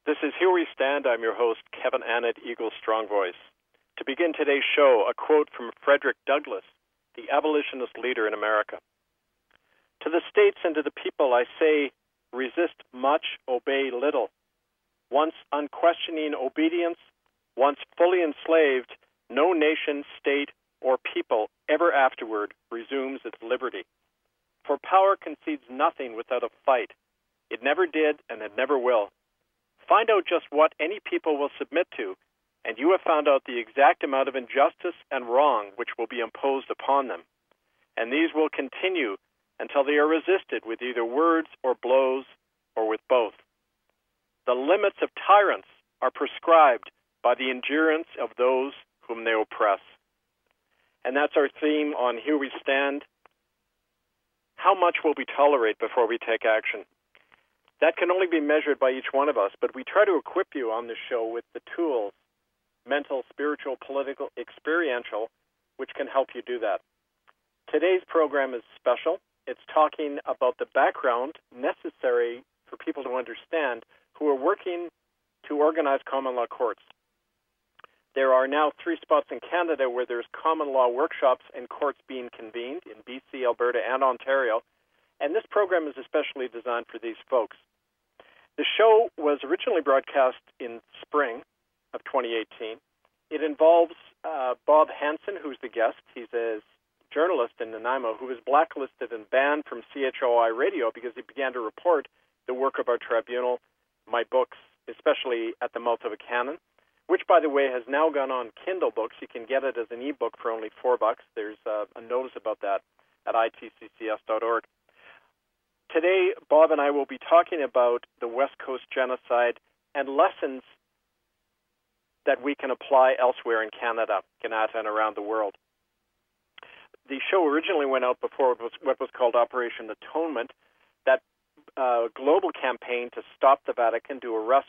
This is Here We Stand. I'm your host, Kevin Annett, Eagle Strong Voice. To begin today's show, a quote from Frederick Douglass, the abolitionist leader in America. To the states and to the people I say, resist much, obey little. Once unquestioning obedience, once fully enslaved, no nation, state, or people ever afterward resumes its liberty. For power concedes nothing without a fight. It never did, and it never will. Find out just what any people will submit to, and you have found out the exact amount of injustice and wrong which will be imposed upon them. And these will continue until they are resisted with either words or blows or with both. The limits of tyrants are prescribed by the endurance of those whom they oppress. And that's our theme on Here We Stand. How much will we tolerate before we take action? That can only be measured by each one of us, but we try to equip you on this show with the tools, mental, spiritual, political, experiential, which can help you do that. Today's program is special. It's talking about the background necessary for people to understand who are working to organize common law courts. There are now 3 spots in Canada where there's common law workshops and courts being convened in BC, Alberta, and Ontario, and this program is especially designed for these folks. The show was originally broadcast in spring of 2018. It involves Bob Hansen, who's the guest. He's a journalist in Nanaimo who was blacklisted and banned from CHOI radio because he began to report the work of our tribunal, my books, especially At the Mouth of a Cannon, which, by the way, has now gone on Kindle books. You can get it as an ebook for only $4. There's a notice about that at itccs.org. Today, Bob and I will be talking about the West Coast genocide and lessons that we can apply elsewhere in Canada, and around the world. The show originally went out before what was called Operation Atonement, that global campaign to stop the Vatican, to arrest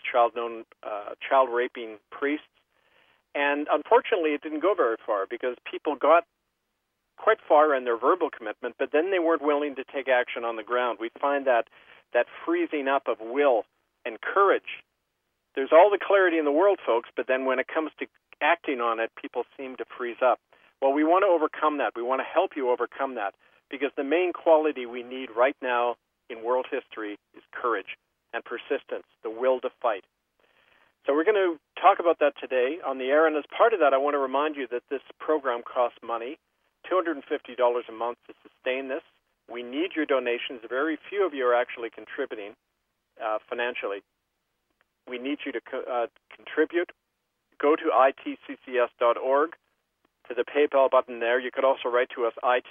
child-raping priests. And unfortunately, it didn't go very far because people got quite far in their verbal commitment, but then they weren't willing to take action on the ground. We find that freezing up of will and courage. There's all the clarity in the world, folks, but then when it comes to acting on it, people seem to freeze up. Well, we want to overcome that. We want to help you overcome that because the main quality we need right now in world history is courage and persistence, the will to fight. So we're going to talk about that today on the air, and as part of that, I want to remind you that this program costs money, $250 a month to sustain this. We need your donations. Very few of you are actually contributing financially. We need you to contribute. Go to itccs.org, to the PayPal button there. You could also write to us,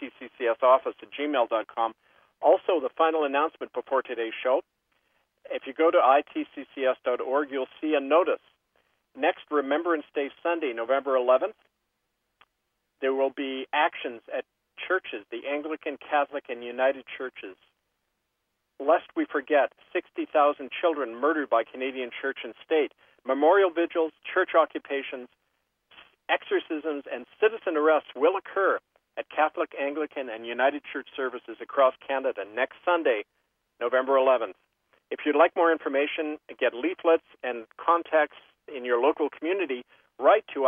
itccsoffice@gmail.com. Also, the final announcement before today's show, if you go to itccs.org, you'll see a notice. Next Remembrance Day Sunday, November 11th, there will be actions at churches, the Anglican, Catholic, and United Churches. Lest we forget, 60,000 children murdered by Canadian church and state. Memorial vigils, church occupations, exorcisms, and citizen arrests will occur at Catholic, Anglican, and United Church services across Canada next Sunday, November 11th. If you'd like more information, get leaflets and contacts in your local community, write to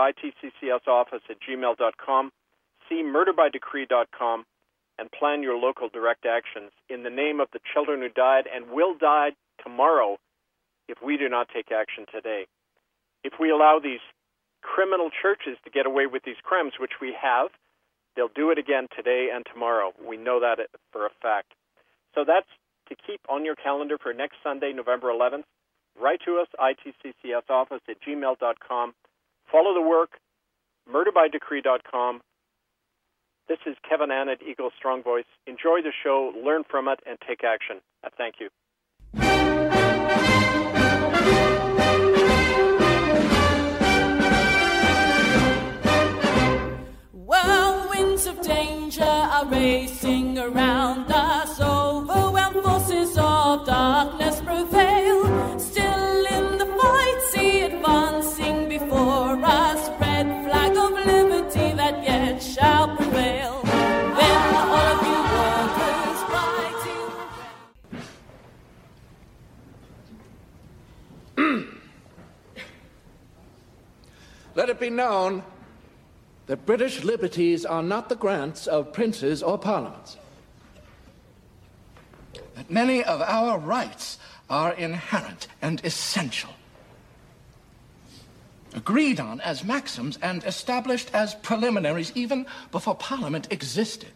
itccsoffice@gmail.com, see murderbydecree.com, and plan your local direct actions in the name of the children who died and will die tomorrow if we do not take action today. If we allow these criminal churches to get away with these crimes, which we have, they'll do it again today and tomorrow. We know that for a fact. So that's to keep on your calendar for next Sunday, November 11th. Write to us, itccsoffice@gmail.com. Follow the work, murderbydecree.com. This is Kevin Annett, Eagle Strong Voice. Enjoy the show, learn from it, and take action. Thank you. Whirlwinds of danger are racing around us. Overwhelmed forces of darkness prevail. Still in the fight, see advancing before us. Red flag of liberty that yet shall prevail. Then all of you workers fighting. Let it be known that British liberties are not the grants of princes or parliaments. That many of our rights are inherent and essential, agreed on as maxims and established as preliminaries even before Parliament existed.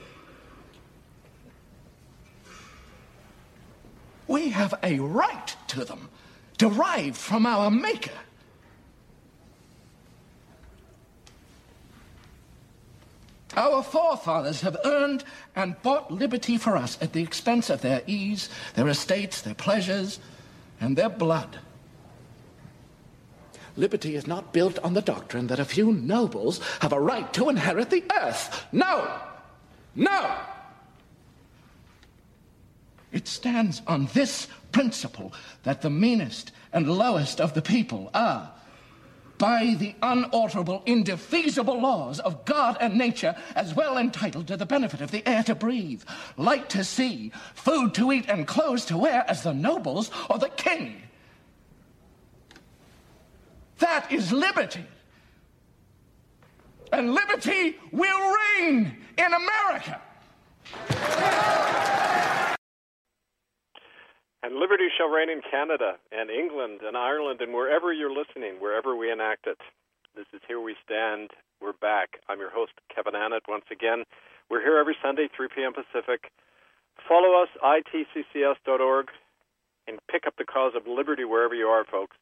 We have a right to them, derived from our Maker. Our forefathers have earned and bought liberty for us at the expense of their ease, their estates, their pleasures, and their blood. Liberty is not built on the doctrine that a few nobles have a right to inherit the earth. No! No! It stands on this principle that the meanest and lowest of the people are, by the unalterable, indefeasible laws of God and nature, as well entitled to the benefit of the air to breathe, light to see, food to eat, and clothes to wear as the nobles or the king. That is liberty. And liberty will reign in America. And liberty shall reign in Canada and England and Ireland and wherever you're listening, wherever we enact it. This is Here We Stand. We're back. I'm your host, Kevin Annett, once again. We're here every Sunday, 3 p.m. Pacific. Follow us, itccs.org, and pick up the cause of liberty wherever you are, folks.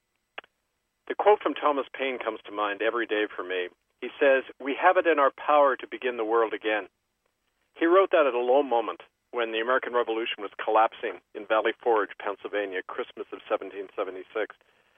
The quote from Thomas Paine comes to mind every day for me. He says, "We have it in our power to begin the world again." He wrote that at a low moment when the American Revolution was collapsing in Valley Forge, Pennsylvania, Christmas of 1776.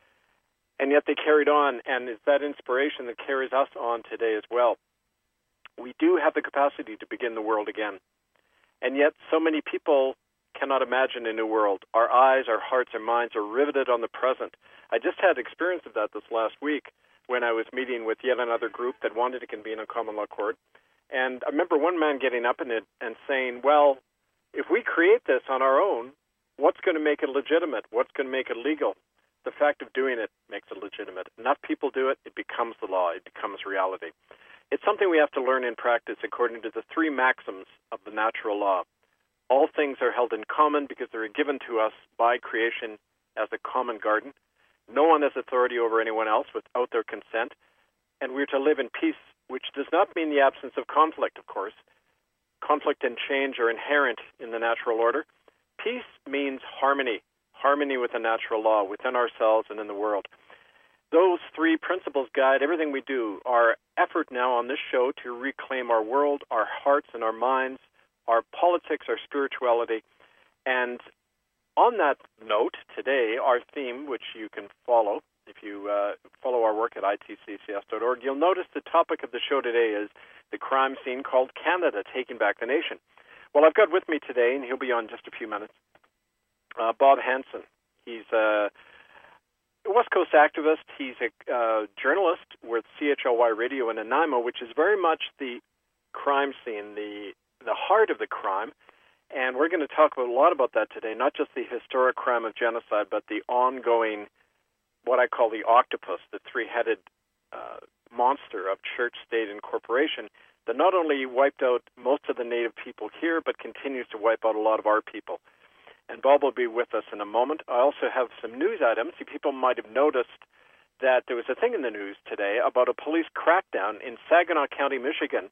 And yet they carried on, and it's that inspiration that carries us on today as well. We do have the capacity to begin the world again. And yet so many people cannot imagine a new world. Our eyes, our hearts, our minds are riveted on the present. I just had experience of that this last week when I was meeting with yet another group that wanted to convene a common law court. And I remember one man getting up in it and saying, well, if we create this on our own, what's going to make it legitimate? What's going to make it legal? The fact of doing it makes it legitimate. Enough people do it, it becomes the law. It becomes reality. It's something we have to learn in practice according to the 3 maxims of the natural law. All things are held in common because they are given to us by creation as a common garden. No one has authority over anyone else without their consent. And we're to live in peace, which does not mean the absence of conflict, of course. Conflict and change are inherent in the natural order. Peace means harmony, harmony with the natural law, within ourselves and in the world. Those 3 principles guide everything we do. Our effort now on this show to reclaim our world, our hearts and our minds, our politics, our spirituality. And on that note, today, our theme, which you can follow, if you follow our work at itccs.org, you'll notice the topic of the show today is the crime scene called Canada, Taking Back the Nation. Well, I've got with me today, and he'll be on just a few minutes, Bob Hansen. He's a West Coast activist. He's a journalist with CHLY Radio in Nanaimo, which is very much the crime scene, the heart of the crime. And we're going to talk a lot about that today, not just the historic crime of genocide, but the ongoing, what I call the octopus, the 3-headed monster of church, state, and corporation that not only wiped out most of the native people here, but continues to wipe out a lot of our people. And Bob will be with us in a moment. I also have some news items. People might have noticed that there was a thing in the news today about a police crackdown in Saginaw County, Michigan.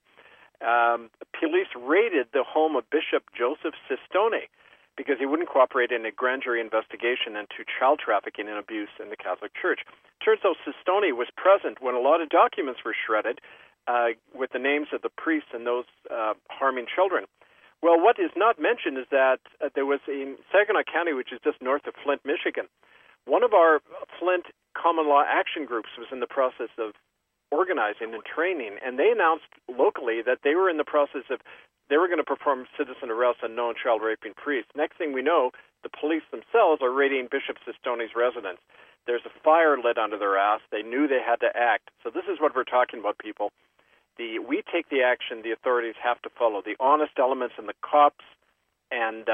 Police raided the home of Bishop Joseph Sistone because he wouldn't cooperate in a grand jury investigation into child trafficking and abuse in the Catholic Church. Turns out Sistone was present when a lot of documents were shredded with the names of the priests and those harming children. Well, what is not mentioned is that there was in Saginaw County, which is just north of Flint, Michigan, one of our Flint common law action groups was in the process of organizing and training, and they announced locally that they were in the process of, they were going to perform citizen arrests on known child raping priests. Next thing we know, the police themselves are raiding Bishop Sistone's residence. There's a fire lit under their ass. They knew they had to act. So this is what we're talking about, people. We take the action the authorities have to follow. The honest elements in the cops and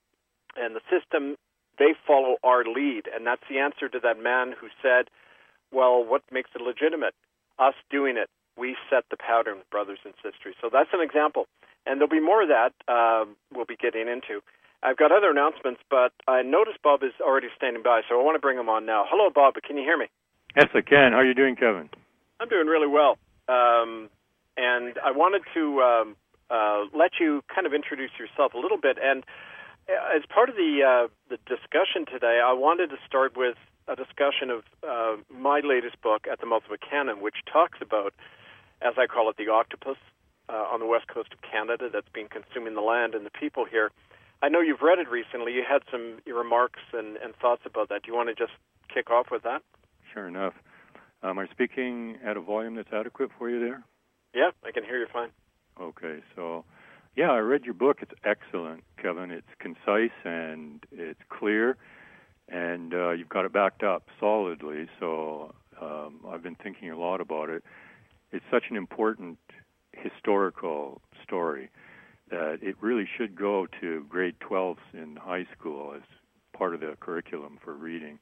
the system, they follow our lead. And that's the answer to that man who said, well, what makes it legitimate? Us doing it. We set the pattern, brothers and sisters. So that's an example. And there'll be more of that we'll be getting into. I've got other announcements, but I noticed Bob is already standing by, so I want to bring him on now. Hello, Bob. Can you hear me? Yes, I can. How are you doing, Kevin? I'm doing really well. And I wanted to let you kind of introduce yourself a little bit. And as part of the discussion today, I wanted to start with a discussion of my latest book, At the Mouth of a Cannon, which talks about, as I call it, the octopus on the west coast of Canada that's been consuming the land and the people here. I know you've read it recently. You had some remarks and thoughts about that. Do you want to just kick off with that? Sure enough. Am I speaking at a volume that's adequate for you there? Yeah, I can hear you fine. Okay, so, yeah, I read your book. It's excellent, Kevin. It's concise and it's clear, and you've got it backed up solidly, so I've been thinking a lot about it. It's such an important historical story that it really should go to grade 12s in high school as part of the curriculum for reading.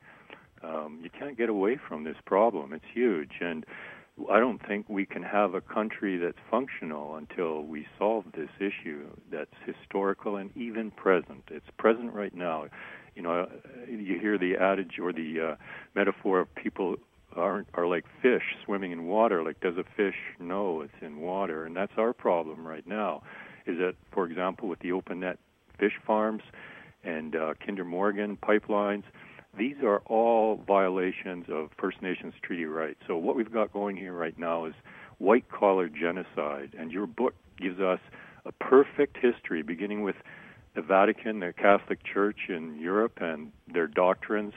You can't get away from this problem. It's huge, and I don't think we can have a country that's functional until we solve this issue that's historical and even present. It's present right now. You know, you hear the adage or the metaphor of people are like fish swimming in water. Like, does a fish know it's in water? And that's our problem right now, is that, for example, with the open net fish farms and Kinder Morgan pipelines, these are all violations of First Nations treaty rights. So what we've got going here right now is white-collar genocide, and your book gives us a perfect history, beginning with the Vatican, the Catholic Church in Europe, and their doctrines,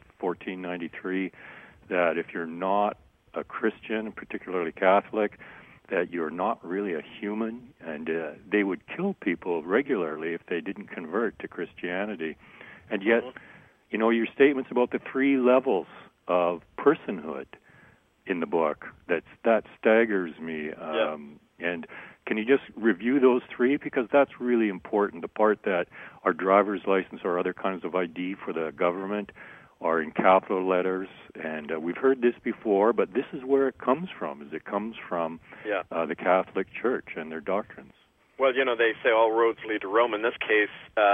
1493, that if you're not a Christian, particularly Catholic, that you're not really a human, and they would kill people regularly if they didn't convert to Christianity. And yet, you know, your statements about the 3 levels of personhood in the book, that staggers me. And can you just review those 3? Because that's really important. The part that our driver's license or other kinds of ID for the government are in capital letters. And we've heard this before, but this is where it comes from, is it comes from the Catholic Church and their doctrines. Well, you know, they say all roads lead to Rome. In this case,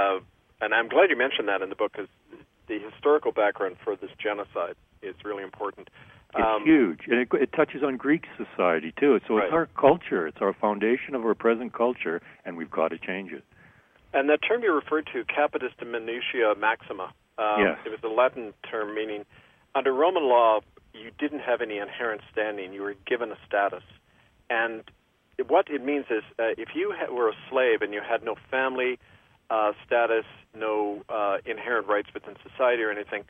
and I'm glad you mentioned that in the book, because the historical background for this genocide is really important. It's huge, and it touches on Greek society, too. So it's our culture. It's our foundation of our present culture, and we've got to change it. And that term you referred to, capitis diminutia maxima, yes. It was a Latin term meaning, under Roman law, you didn't have any inherent standing. You were given a status. And what it means is, if you were a slave and you had no family status, no inherent rights within society or anything,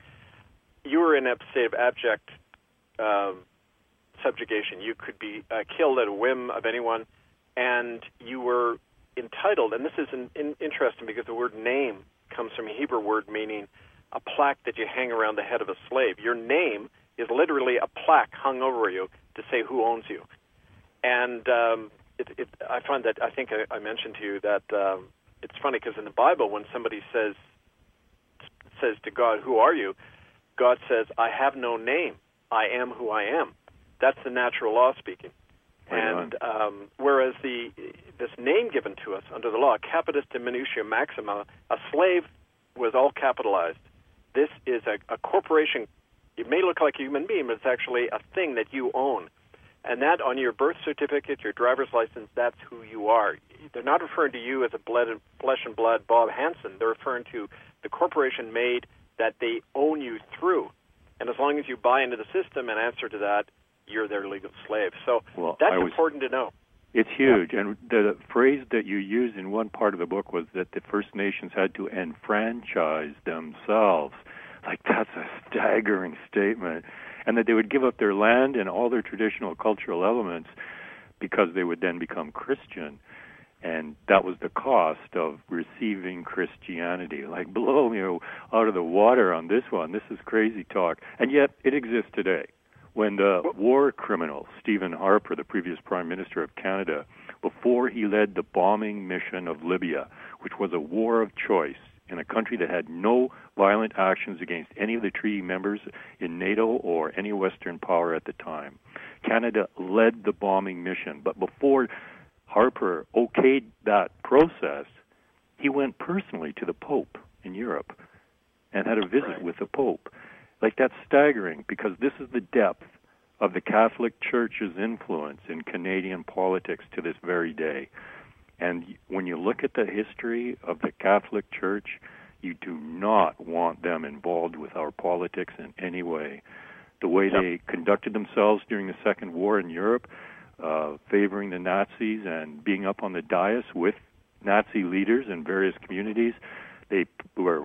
you were in a state of abject subjugation. You could be killed at a whim of anyone, and you were entitled, and this is interesting because the word name comes from a Hebrew word meaning a plaque that you hang around the head of a slave. Your name is literally a plaque hung over you to say who owns you. And I find that, I think I mentioned to you that it's funny because in the Bible, when somebody says to God, who are you? God says, I have no name. I am who I am. That's the natural law speaking. And whereas this name given to us under the law, capitis diminutia maxima, a slave was all capitalized. This is a corporation. It may look like a human being, but it's actually a thing that you own. And that on your birth certificate, your driver's license, that's who you are. They're not referring to you as a flesh and blood Bob Hansen. They're referring to the corporation made that they own you through. And as long as you buy into the system and answer to that, you're their legal slave. So that's important to know. It's huge. And the phrase that you used in one part of the book was that the First Nations had to enfranchise themselves. Like, that's a staggering statement. And that they would give up their land and all their traditional cultural elements because they would then become Christian. And that was the cost of receiving Christianity. Like, blow me out of the water on this one. This is crazy talk. And yet, it exists today. When the war criminal, Stephen Harper, the previous Prime Minister of Canada, before he led the bombing mission of Libya, which was a war of choice, in a country that had no violent actions against any of the treaty members in NATO or any Western power at the time. Canada led the bombing mission, but before Harper okayed that process, he went personally to the Pope in Europe and had a visit with the Pope. Like, that's staggering, because this is the depth of the Catholic Church's influence in Canadian politics to this very day. And when you look at the history of the Catholic Church, you do not want them involved with our politics in any way. The way they conducted themselves during the Second War in Europe, favoring the Nazis and being up on the dais with Nazi leaders in various communities. They were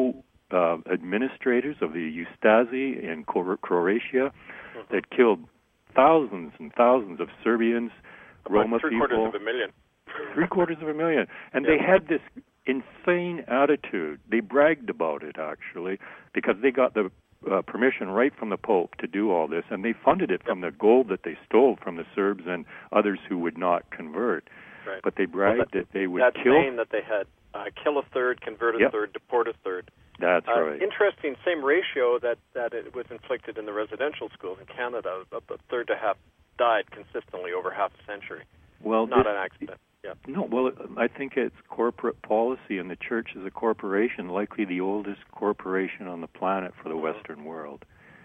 administrators of the Ustasi in Croatia that killed thousands and thousands of Serbians, Roma people. Three-quarters of a million. Three-quarters of a million. And they had this insane attitude. They bragged about it, actually, because they got the permission right from the Pope to do all this, and they funded it from the gold that they stole from the Serbs and others who would not convert. Right. But they bragged that they would that kill... saying that they had, kill a third, convert a third, deport a third. That's right. Interesting, same ratio that it was inflicted in the residential schools in Canada. A third to half died consistently over half a century. Well, not an accident. Yeah. No, well, I think it's corporate policy, and the Church is a corporation, likely the oldest corporation on the planet for the Western world.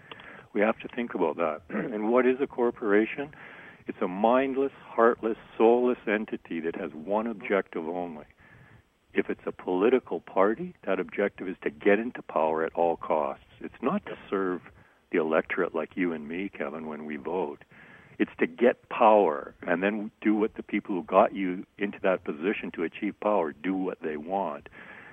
We have to think about that. And what is a corporation? It's a mindless, heartless, soulless entity that has one objective only. If it's a political party, that objective is to get into power at all costs. It's not to serve the electorate like you and me, Kevin, when we vote. It's to get power and then do what the people who got you into that position to achieve power do what they want.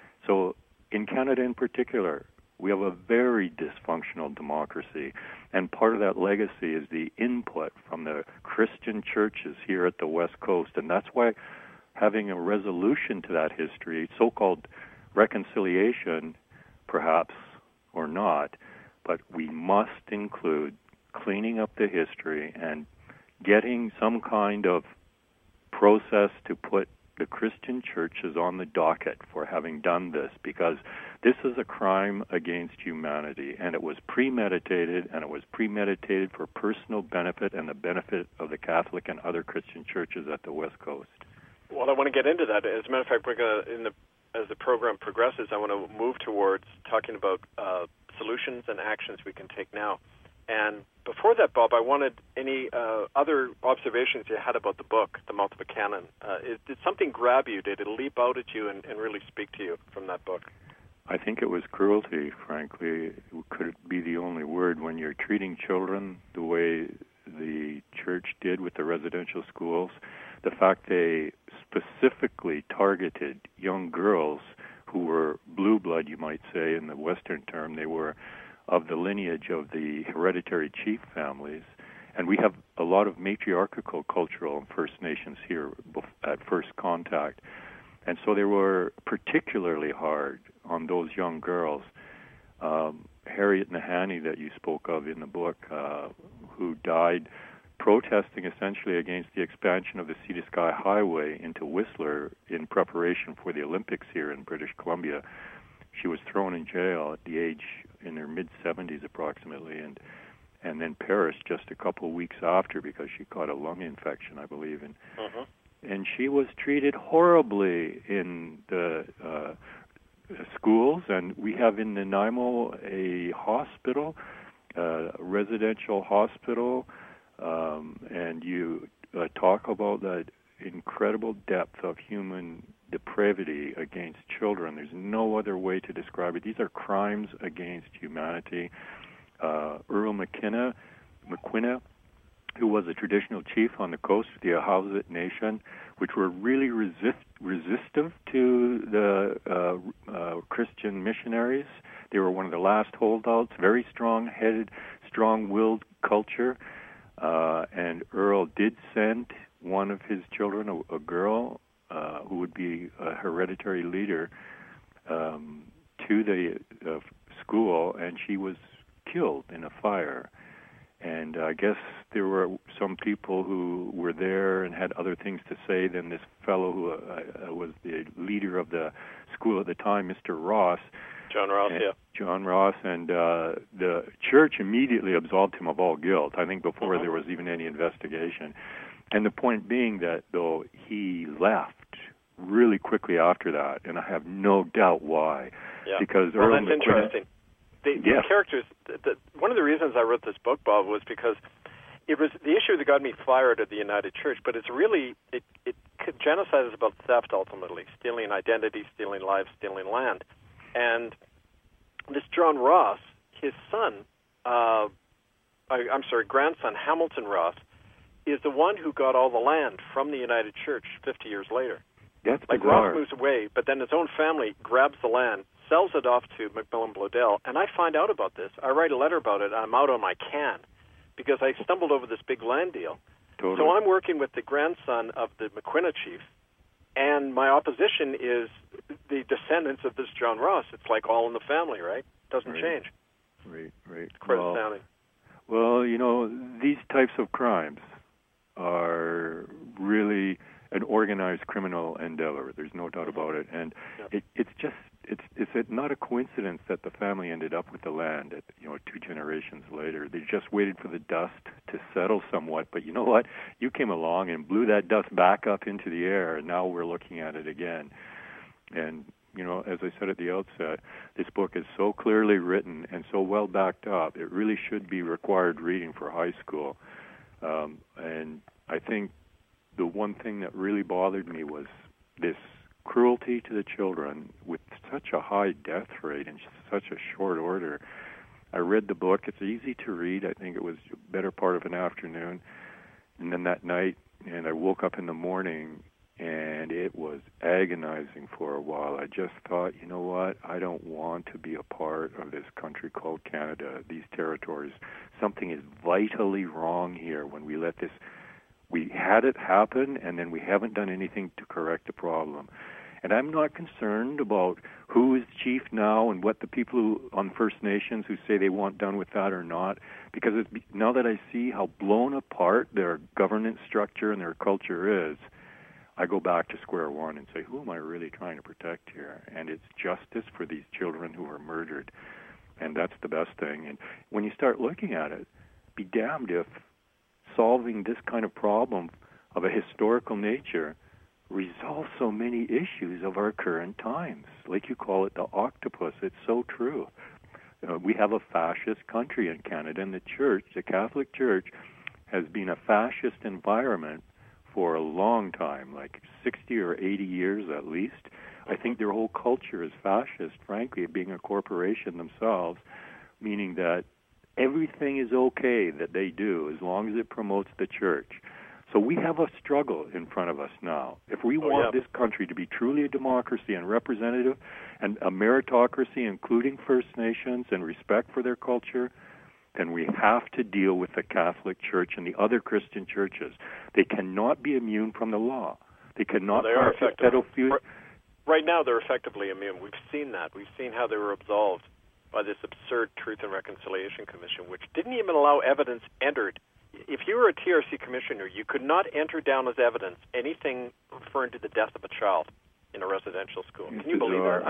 So in Canada in particular, we have a very dysfunctional democracy, and part of that legacy is the input from the Christian churches here at the West Coast, and that's why having a resolution to that history, so-called reconciliation, perhaps, or not, but we must include cleaning up the history and getting some kind of process to put the Christian churches on the docket for having done this, because this is a crime against humanity, and it was premeditated, and it was premeditated for personal benefit and the benefit of the Catholic and other Christian churches at the West Coast. Well, I want to get into that. As a matter of fact, we're going to, as the program progresses, I want to move towards talking about solutions and actions we can take now. And before that, Bob, I wanted any other observations you had about the book, The Mouth of a Cannon. Did something grab you? Did it leap out at you and really speak to you from that book? I think it was cruelty, frankly. Could it be the only word when you're treating children the way the church did with the residential schools? The fact they specifically targeted young girls who were blue blood, you might say, in the Western term. They were of the lineage of the hereditary chief families. And we have a lot of matriarchal cultural First Nations here at first contact. And so they were particularly hard on those young girls. Harriet Nahanni, that you spoke of in the book, who died protesting essentially against the expansion of the Sea to Sky Highway into Whistler in preparation for the Olympics here in British Columbia. She was thrown in jail at the age in her mid-70s approximately, and then perished just a couple of weeks after because she caught a lung infection, I believe. And she was treated horribly in the schools, and we have in Nanaimo a hospital, a residential hospital, and you talk about that incredible depth of human depravity against children. There's no other way to describe it. These are crimes against humanity. Earl McQuina, who was a traditional chief on the coast of the Ahousaht Nation, which were really resistive to the Christian missionaries. They were one of the last holdouts, very strong-headed, strong-willed culture. And Earl did send one of his children, a girl, who would be a hereditary leader, to the school, and she was killed in a fire. And I guess there were some people who were there and had other things to say than this fellow who was the leader of the school at the time, Mr. Ross. John Ross, yeah. John Ross, and the church immediately absolved him of all guilt, I think before there was even any investigation. And the point being that, though, he left really quickly after that, and I have no doubt why. Yeah. Because well, that's interesting. The characters, one of the reasons I wrote this book, Bob, was because it was the issue that got me fired at the United Church, but it's really, genocide is about theft ultimately, stealing identity, stealing lives, stealing land. And this John Ross, his son, grandson, Hamilton Ross, is the one who got all the land from the United Church 50 years later. That's like bizarre. Ross moves away, but then his own family grabs the land, sells it off to Macmillan Bloedel, and I find out about this. I write a letter about it. I'm out on my can because I stumbled over this big land deal. Totally. So I'm working with the grandson of the McQuina chief, and my opposition is the descendants of this John Ross. It's like all in the family, right? Doesn't change. Right. Quite astounding. Well, you know, these types of crimes are really an organized criminal endeavor. There's no doubt about it. And it's not a coincidence that the family ended up with the land at, 2 generations later. They just waited for the dust to settle somewhat. But you know what? You came along and blew that dust back up into the air, and now we're looking at it again. And, as I said at the outset, this book is so clearly written and so well backed up, it really should be required reading for high school. And I think the one thing that really bothered me was this cruelty to the children with such a high death rate in such a short order. I read the book. It's easy to read. I think it was a better part of an afternoon. And then that night, and I woke up in the morning, and it was agonizing for a while. I just thought, you know what? I don't want to be a part of this country called Canada, these territories. Something is vitally wrong here when we let this. We had it happen, and then we haven't done anything to correct the problem. And I'm not concerned about who is chief now and what the people on First Nations who say they want done with that or not, because now that I see how blown apart their governance structure and their culture is, I go back to square one and say, who am I really trying to protect here? And it's justice for these children who were murdered. And that's the best thing. And when you start looking at it, be damned if solving this kind of problem of a historical nature resolves so many issues of our current times. Like you call it the octopus. It's so true. We have a fascist country in Canada, and the church, the Catholic Church, has been a fascist environment for a long time, like 60 or 80 years at least. I think their whole culture is fascist, frankly, being a corporation themselves, meaning that everything is okay that they do as long as it promotes the church. So we have a struggle in front of us now. If we want this country to be truly a democracy and representative and a meritocracy, including First Nations and respect for their culture, then we have to deal with the Catholic Church and the other Christian churches. They cannot be immune from the law. They cannot practice pedophilia. Right now they're effectively immune. We've seen that. We've seen how they were absolved by this absurd Truth and Reconciliation Commission, which didn't even allow evidence entered. If you were a TRC commissioner, you could not enter down as evidence anything referring to the death of a child in a residential school. Can you believe that?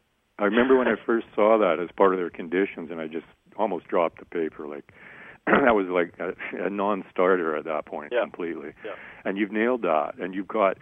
I remember when I first saw that as part of their conditions, and I just almost dropped the paper. Like that was like a non-starter at that point completely. Yeah. And you've nailed that. And you've got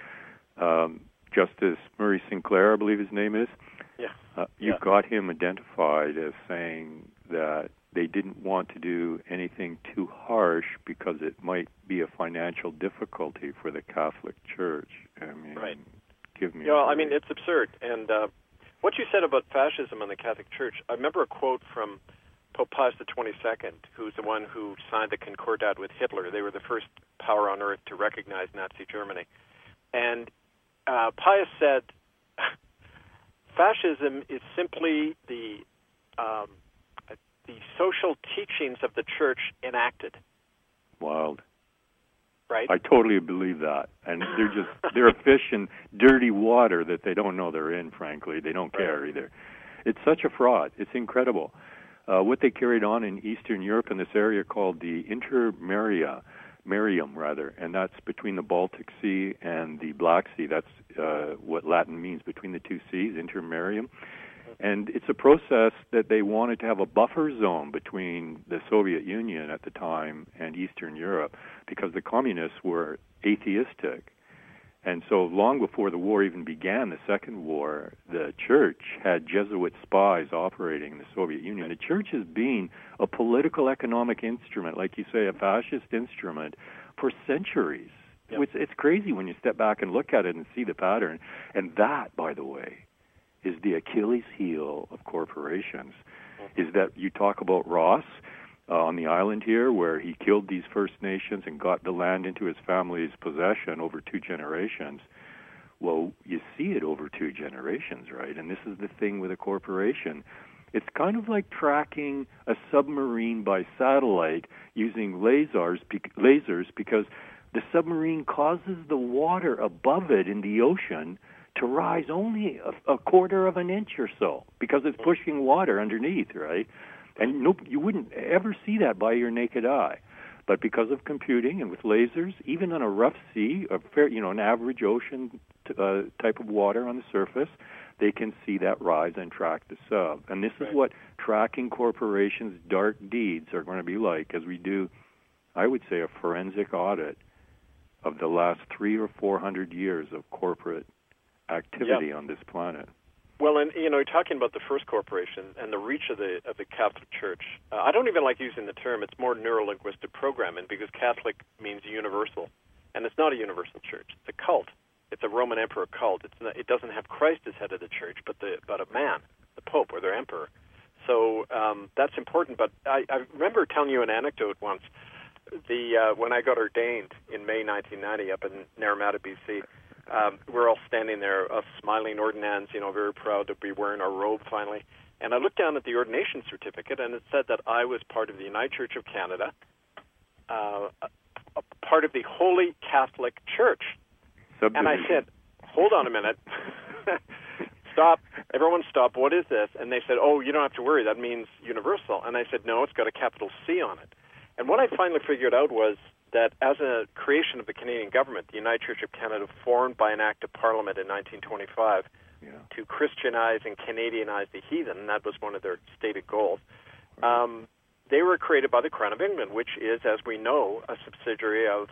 Justice Murray Sinclair, I believe his name is. Yeah. You've got him identified as saying that they didn't want to do anything too harsh because it might be a financial difficulty for the Catholic Church. I mean, give me. It's absurd. And what you said about fascism in the Catholic Church, I remember a quote from Pope Pius XXII, who's the one who signed the Concordat with Hitler. They were the first power on earth to recognize Nazi Germany. And Pius said, fascism is simply the social teachings of the church enacted. Wild. Right? I totally believe that. And they're a fish in dirty water that they don't know they're in, frankly. They don't care either. It's such a fraud. It's incredible. what they carried on in Eastern Europe in this area called the Intermarium, and that's between the Baltic Sea and the Black Sea. That's what Latin means, between the two seas, Intermarium. And it's a process that they wanted to have a buffer zone between the Soviet Union at the time and Eastern Europe, because the communists were atheistic. And so long before the war even began, the Second War, the church had Jesuit spies operating in the Soviet Union. The church has been a political economic instrument, like you say, a fascist instrument, for centuries. Yep. It's crazy when you step back and look at it and see the pattern. And that, by the way, is the Achilles heel of corporations, is that you talk about Ross on the island here, where he killed these First Nations and got the land into his family's possession over 2 generations. Well, you see it over 2 generations, right? And this is the thing with a corporation. It's kind of like tracking a submarine by satellite using lasers, because the submarine causes the water above it in the ocean to rise only a quarter of an inch or so, because it's pushing water underneath, right? And you wouldn't ever see that by your naked eye. But because of computing and with lasers, even on a rough sea, an average ocean type of water on the surface, they can see that rise and track the sub. And this is what tracking corporations' dark deeds are going to be like, as we do, I would say, a forensic audit of the last 300 or 400 years of corporate activity on this planet. Well, and talking about the first corporation and the reach of the Catholic Church, I don't even like using the term. It's more neurolinguistic programming, because Catholic means universal, and it's not a universal church. It's a cult. It's a Roman emperor cult. It doesn't have Christ as head of the church, but a man, the Pope or their emperor. So that's important. But I remember telling you an anecdote once. When I got ordained in May 1990 up in Naramata, BC. We're all standing there, us smiling ordinands, very proud to be wearing our robe finally. And I looked down at the ordination certificate, and it said that I was part of the United Church of Canada, a part of the Holy Catholic Church. And I said, hold on a minute. Stop. Everyone stop. What is this? And they said, oh, you don't have to worry. That means universal. And I said, no, it's got a capital C on it. And what I finally figured out was that as a creation of the Canadian government, the United Church of Canada, formed by an act of Parliament in 1925 to Christianize and Canadianize the heathen, and that was one of their stated goals, they were created by the Crown of England, which is, as we know, a subsidiary of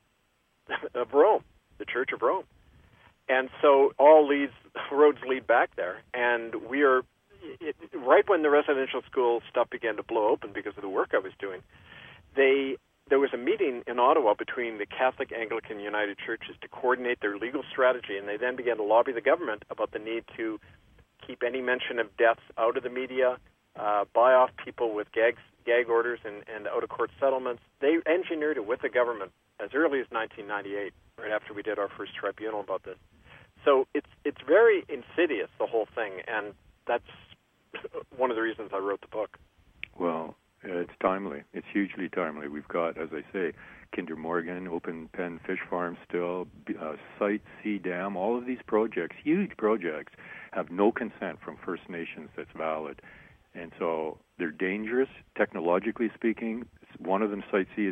Rome, the Church of Rome. And so all roads lead back there, and we are, right when the residential school stuff began to blow open because of the work I was doing, there was a meeting in Ottawa between the Catholic, Anglican, United Churches to coordinate their legal strategy, and they then began to lobby the government about the need to keep any mention of deaths out of the media, buy off people with gag orders and out-of-court settlements. They engineered it with the government as early as 1998, right after we did our first tribunal about this. So it's very insidious, the whole thing, and that's one of the reasons I wrote the book. Well, it's timely. It's hugely timely. We've got, as I say, Kinder Morgan, Open Pen Fish Farm still, Site Sea Dam, all of these projects, huge projects, have no consent from First Nations that's valid. And so they're dangerous, technologically speaking. One of them, Site C,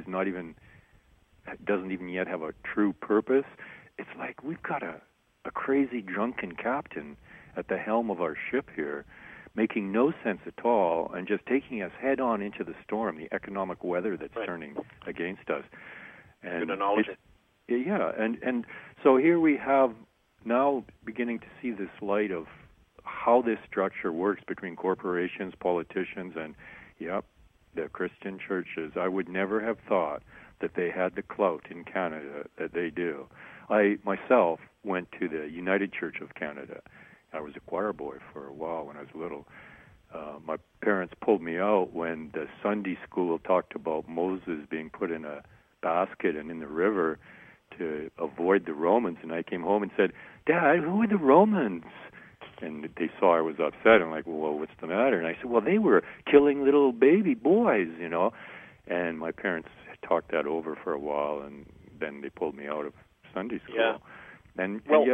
doesn't even yet have a true purpose. It's like we've got a crazy drunken captain at the helm of our ship here, making no sense at all, and just taking us head on into the storm, the economic weather that's turning against us. And good analogy. And so here we have now beginning to see this light of how this structure works between corporations, politicians, and, the Christian churches. I would never have thought that they had the clout in Canada that they do. I myself went to the United Church of Canada. I was a choir boy for a while when I was little. My parents pulled me out when the Sunday school talked about Moses being put in a basket and in the river to avoid the Romans. And I came home and said, Dad, who are the Romans? And they saw I was upset. I'm like, well, what's the matter? And I said, well, they were killing little baby boys, And my parents talked that over for a while, and then they pulled me out of Sunday school. Yeah. And well, yet,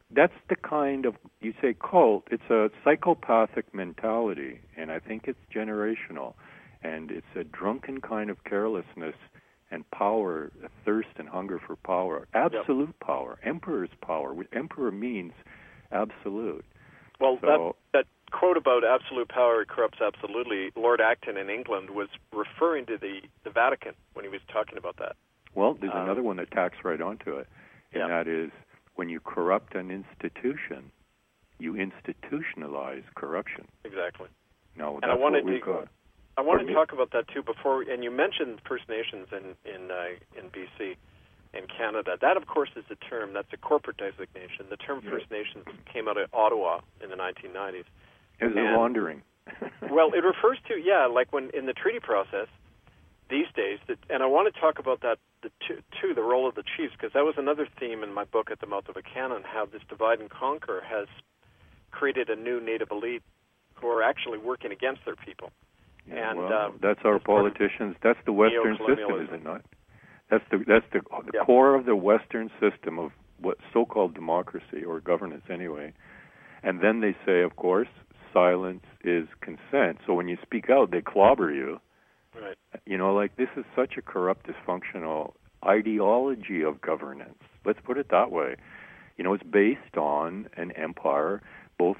that's the kind of, you say cult, it's a psychopathic mentality, and I think it's generational, and it's a drunken kind of carelessness and power, a thirst and hunger for power, absolute power, emperor's power. What emperor means absolute. Well, so, that quote about absolute power corrupts absolutely, Lord Acton in England was referring to the Vatican when he was talking about that. Well, there's another one that tacks right onto it, and that is, when you corrupt an institution, you institutionalize corruption. Exactly. No, and that's what we've got. I want to talk about that too before, and you mentioned First Nations in BC, in Canada. That, of course, is a term, that's a corporate designation. The term First Nations came out of Ottawa in the 1990s. It was a wandering. Well, it refers to, like when in the treaty process these days, and I want to talk about that, the role of the chiefs, because that was another theme in my book, At the Mouth of a Cannon, how this divide and conquer has created a new Native elite who are actually working against their people. Yeah, and that's our politicians. That's the Western system, is it not? That's the core of the Western system of what so-called democracy or governance, anyway. And then they say, of course, silence is consent. So when you speak out, they clobber you. Right. You know, like, this is such a corrupt, dysfunctional ideology of governance. Let's put it that way. You know, it's based on an empire, both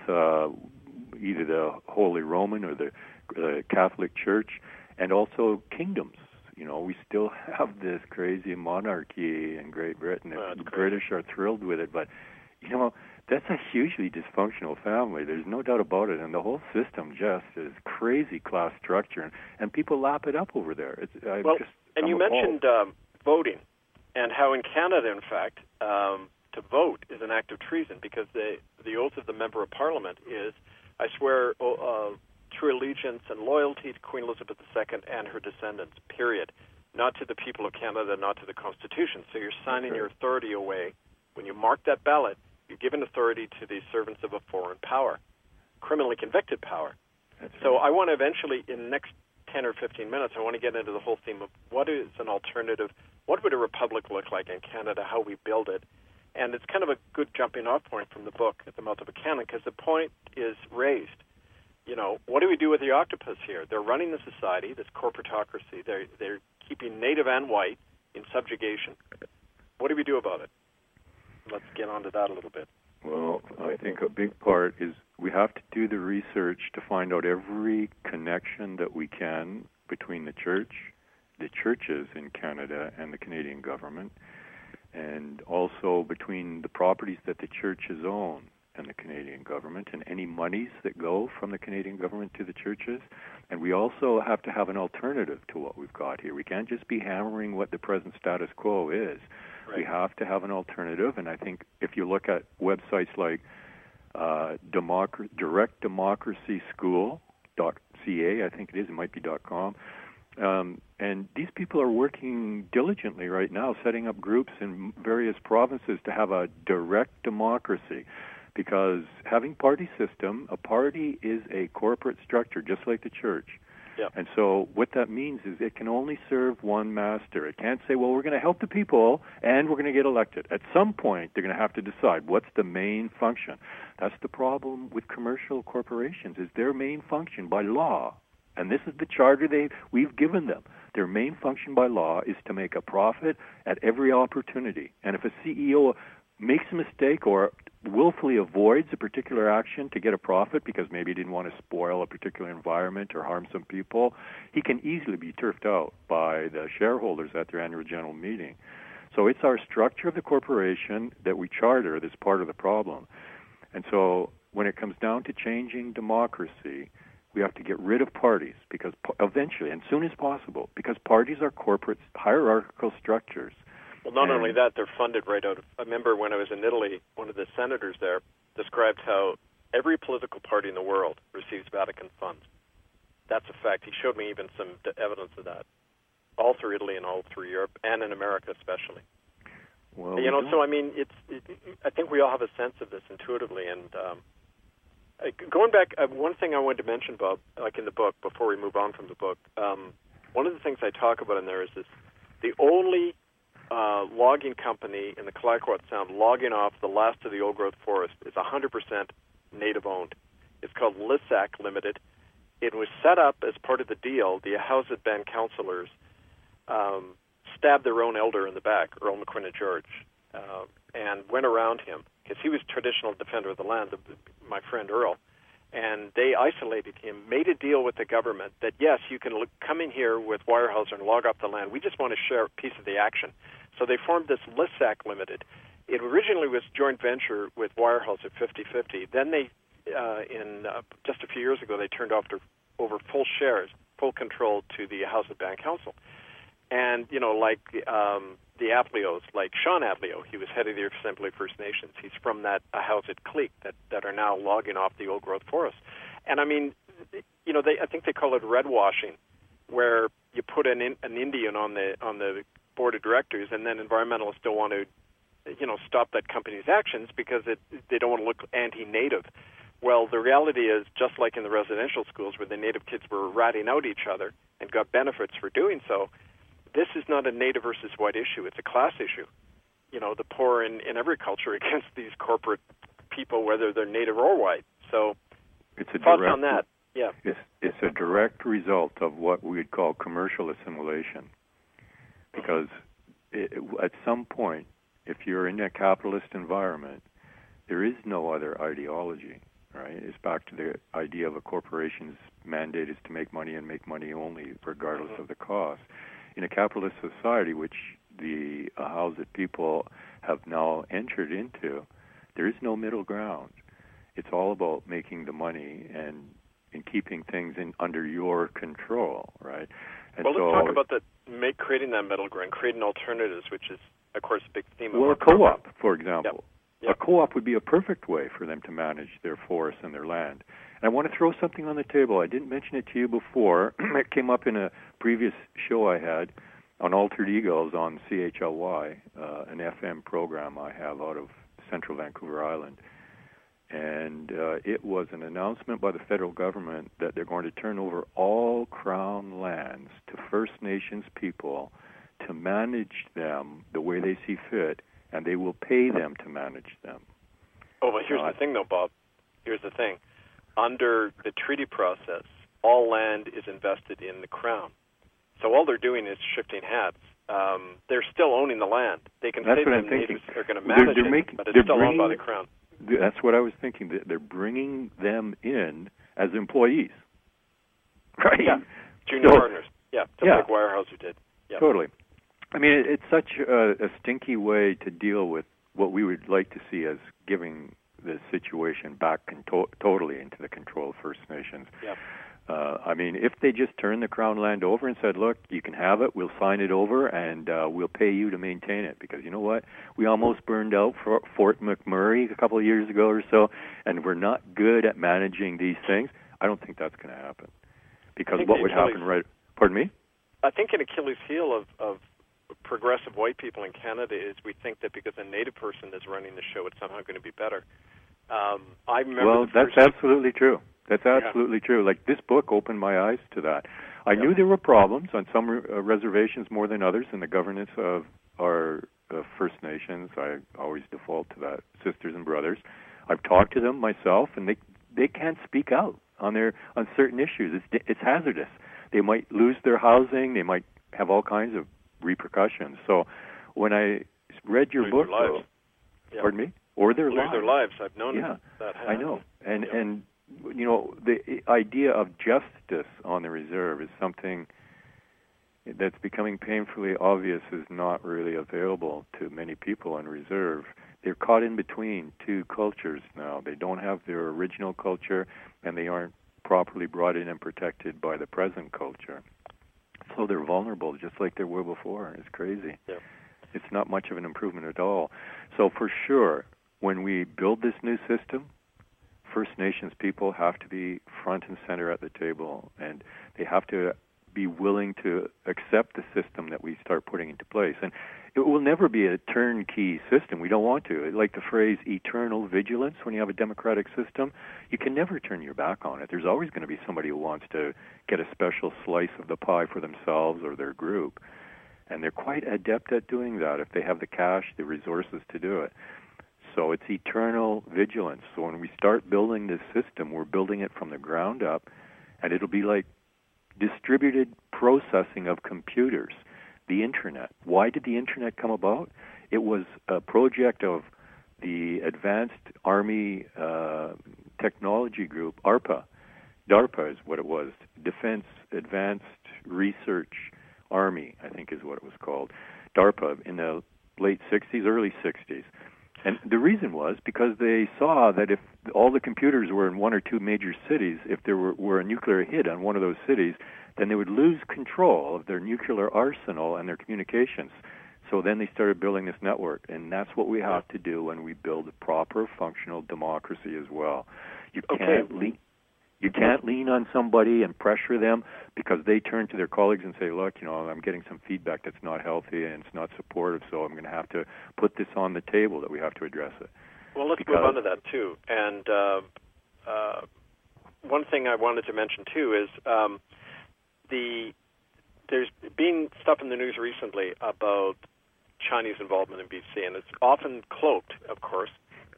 either the Holy Roman or the Catholic Church, and also kingdoms. You know, we still have this crazy monarchy in Great Britain. The British are thrilled with it, but, you know, that's a hugely dysfunctional family. There's no doubt about it. And the whole system just is crazy class structure, and people lap it up over there. And you mentioned voting, and how in Canada, in fact, to vote is an act of treason, because the oath of the member of Parliament is, I swear true allegiance and loyalty to Queen Elizabeth II and her descendants, period. Not to the people of Canada, not to the Constitution. So you're signing your authority away. When you mark that ballot, you're giving authority to the servants of a foreign power, criminally convicted power. So I want to eventually, in the next 10 or 15 minutes, I want to get into the whole theme of what is an alternative, what would a republic look like in Canada, how we build it. And it's kind of a good jumping-off point from the book, At the Mouth of a Cannon, because the point is raised. You know, what do we do with the octopus here? They're running the society, this corporatocracy. They're keeping native and white in subjugation. What do we do about it? Let's get on to that a little bit. Well, I think a big part is we have to do the research to find out every connection that we can between the churches in Canada and the Canadian government, and also between the properties that the churches own and the Canadian government, and any monies that go from the Canadian government to the churches. And we also have to have an alternative to what we've got here. We can't just be hammering what the present status quo is. Right. We have to have an alternative, and I think if you look at websites like directdemocracyschool.ca, I think it might be .com, and these people are working diligently right now, setting up groups in various provinces to have a direct democracy. Because having party system, a party is a corporate structure, just like the church. Yeah. And so what that means is it can only serve one master. It can't say, well, we're going to help the people and we're going to get elected. At some point, they're going to have to decide what's the main function. That's the problem with commercial corporations, is their main function by law. And this is the charter we've given them. Their main function by law is to make a profit at every opportunity. And if a CEO makes a mistake or willfully avoids a particular action to get a profit because maybe he didn't want to spoil a particular environment or harm some people, he can easily be turfed out by the shareholders at their annual general meeting. So it's our structure of the corporation that we charter that's part of the problem. And so when it comes down to changing democracy, we have to get rid of parties, because eventually, and soon as possible, because parties are corporate hierarchical structures. Well, not only that, they're funded right out of... I remember when I was in Italy, one of the senators there described how every political party in the world receives Vatican funds. That's a fact. He showed me even some evidence of that, all through Italy and all through Europe, and in America especially. Well, so I mean, I think we all have a sense of this intuitively. And going back, one thing I wanted to mention, Bob, like in the book, before we move on from the book, one of the things I talk about in there is this: the only logging company in the Clayoquot Sound logging off the last of the old-growth forest is 100% native-owned. It's called Lissac Limited. It was set up as part of the deal. The Ahousaht Band councillors stabbed their own elder in the back, Earl McQueen George, and went around him because he was traditional defender of the land, my friend Earl. And they isolated him, made a deal with the government that, yes, you can come in here with Weyerhaeuser and log off the land. We just want to share a piece of the action. So they formed this Lissac Limited. It originally was joint venture with Weyerhaeuser 50-50. Then they, just a few years ago, they turned over full shares, full control to the Ahousaht Band Council. And, like the Atleos, like Sean Atleo, he was head of the Assembly First Nations. He's from that Ahousaht clique that are now logging off the old-growth forest. And, I mean, I think they call it red washing, where you put an Indian on the board of directors, and then environmentalists don't want to, stop that company's actions because they don't want to look anti-native. Well, the reality is, just like in the residential schools where the native kids were ratting out each other and got benefits for doing so, this is not a native versus white issue. It's a class issue. The poor in every culture against these corporate people, whether they're native or white. So, it's a thoughts on that? Yeah. It's a direct result of what we would call commercial assimilation. Because at some point, if you're in a capitalist environment, there is no other ideology, right? It's back to the idea of a corporation's mandate is to make money and make money only, regardless of the cost. In a capitalist society, which the Ahousaht people have now entered into, there is no middle ground. It's all about making the money and keeping things under your control, right? And let's talk about creating that middle ground, creating alternatives, which is, of course, a big theme of a co-op, program. For example. Yep. A co-op would be a perfect way for them to manage their forests and their land. And I want to throw something on the table. I didn't mention it to you before. It came up in a previous show I had on Altered Eagles on CHLY, an FM program I have out of central Vancouver Island. And it was an announcement by the federal government that they're going to turn over all Crown lands to First Nations people to manage them the way they see fit, and they will pay them to manage them. Oh, but here's the thing, though, Bob. Here's the thing. Under the treaty process, all land is invested in the Crown. So all they're doing is shifting hats. They're still owning the land. They can say the natives are going to manage it, but it's still owned by the Crown. That's what I was thinking. They're bringing them in as employees, right? Yeah, junior partners. Yeah, just like Weyerhaeuser did. Yep. Totally. I mean, it's such a stinky way to deal with what we would like to see as giving the situation back totally into the control of First Nations. Yep. I mean, if they just turned the Crown land over and said, look, you can have it, we'll sign it over, and we'll pay you to maintain it. Because you know what? We almost burned out Fort McMurray a couple of years ago or so, and we're not good at managing these things. I don't think that's going to happen. Because what would happen Pardon me? I think an Achilles heel of progressive white people in Canada is we think that because a native person is running the show, it's somehow going to be better. I remember that's absolutely true. That's absolutely true. Like, this book opened my eyes to that. I knew there were problems on some reservations more than others in the governance of our First Nations. I always default to that, sisters and brothers. I've talked to them myself, and they can't speak out on certain issues. It's hazardous. They might lose their housing. They might have all kinds of repercussions. So when I read your book, pardon me, or their lives. Their lives. I've known that. I know, and you know, the idea of justice on the reserve is something that's becoming painfully obvious is not really available to many people on reserve. They're caught in between two cultures now. They don't have their original culture, and they aren't properly brought in and protected by the present culture. So they're vulnerable, just like they were before. It's crazy. Yeah. It's not much of an improvement at all. So for sure, when we build this new system, First Nations people have to be front and center at the table, and they have to be willing to accept the system that we start putting into place. And it will never be a turnkey system. We don't want to. Like the phrase eternal vigilance, when you have a democratic system, you can never turn your back on it. There's always going to be somebody who wants to get a special slice of the pie for themselves or their group. And they're quite adept at doing that if they have the cash, the resources to do it. So it's eternal vigilance. So when we start building this system, we're building it from the ground up, and it'll be like distributed processing of computers, the Internet. Why did the Internet come about? It was a project of the Advanced Army Technology Group, ARPA. DARPA is what it was, Defense Advanced Research Army, I think is what it was called, DARPA, in the late 60s, early 60s. And the reason was because they saw that if all the computers were in one or two major cities, if there were a nuclear hit on one of those cities, then they would lose control of their nuclear arsenal and their communications. So then they started building this network, and that's what we have to do when we build a proper functional democracy as well. You can't lean on somebody and pressure them because they turn to their colleagues and say, look, I'm getting some feedback that's not healthy and it's not supportive, so I'm going to have to put this on the table that we have to address it. Well, let's move on to that, too. And one thing I wanted to mention, too, is there's been stuff in the news recently about Chinese involvement in BC, and it's often cloaked, of course.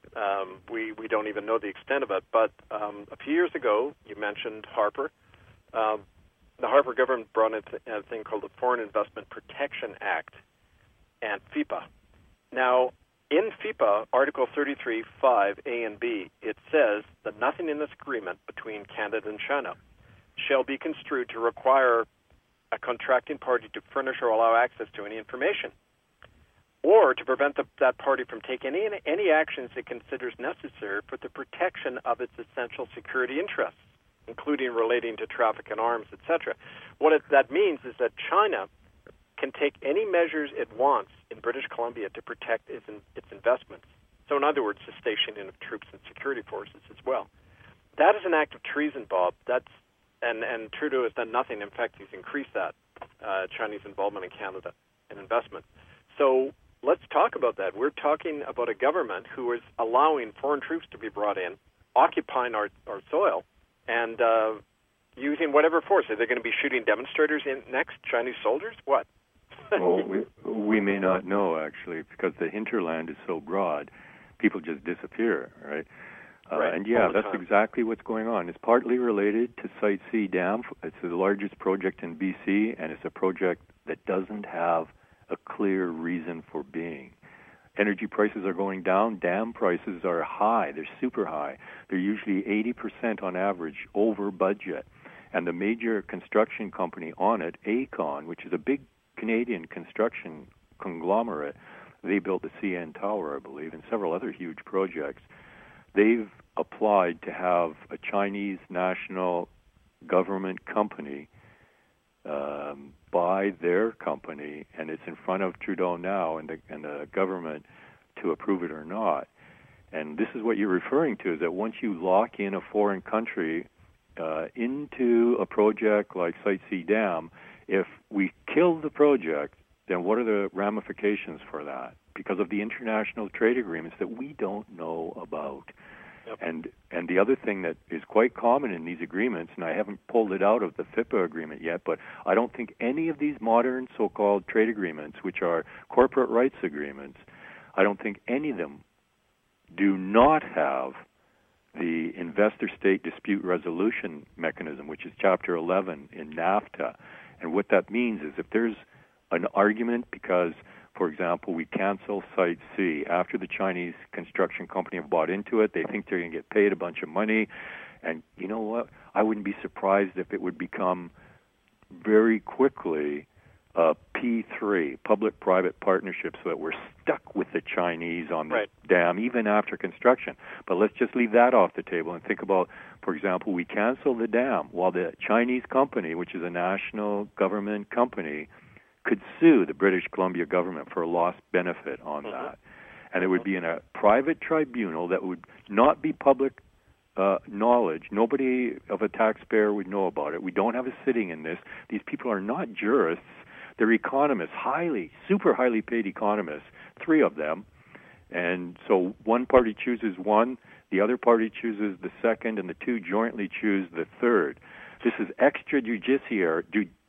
We don't even know the extent of it. But a few years ago, you mentioned Harper. The Harper government brought in a thing called the Foreign Investment Protection Act and FIPA. Now, in FIPA, Article 33(5) A and B, it says that nothing in this agreement between Canada and China shall be construed to require a contracting party to furnish or allow access to any information, or to prevent that party from taking any actions it considers necessary for the protection of its essential security interests, including relating to traffic in arms, etc. What that means is that China can take any measures it wants in British Columbia to protect its investments. So in other words, the stationing of troops and security forces as well. That is an act of treason, Bob. And Trudeau has done nothing. In fact, he's increased that Chinese involvement in Canada and investment. So let's talk about that. We're talking about a government who is allowing foreign troops to be brought in, occupying our soil, and using whatever force. Are they going to be shooting demonstrators next, Chinese soldiers? What? Well, we may not know, actually, because the hinterland is so broad, people just disappear, right? Right. And that's exactly what's going on. It's partly related to Site C Dam. It's the largest project in BC, and it's a project that doesn't have a clear reason for being. Energy prices are going down. Dam prices are high. They're super high. They're usually 80% on average over budget. And the major construction company on it, Aecon, which is a big Canadian construction conglomerate, they built the CN Tower, I believe, and several other huge projects. They've applied to have a Chinese national government company buy their company, and it's in front of Trudeau now and the government to approve it or not. And this is what you're referring to, is that once you lock in a foreign country into a project like Site C Dam, if we kill the project, then what are the ramifications for that? Because of the international trade agreements that we don't know about. Yep. And the other thing that is quite common in these agreements, and I haven't pulled it out of the FIPA agreement yet, but I don't think any of these modern so-called trade agreements, which are corporate rights agreements, I don't think any of them do not have the investor-state dispute resolution mechanism, which is Chapter 11 in NAFTA. And what that means is if there's an argument because, for example, we cancel Site C after the Chinese construction company have bought into it, they think they're going to get paid a bunch of money, and you know what? I wouldn't be surprised if it would become very quickly P3, public-private partnership, so that we're stuck with the Chinese on the dam even after construction. But let's just leave that off the table and think about, for example, we cancel the dam while the Chinese company, which is a national government company, could sue the British Columbia government for a lost benefit on that. And it would be in a private tribunal that would not be public knowledge. Nobody of a taxpayer would know about it. We don't have a sitting in this. These people are not jurists. They're economists, super highly paid economists, 3 of them. And so one party chooses one, the other party chooses the second, and the 2 jointly choose the third. This is extrajudiciary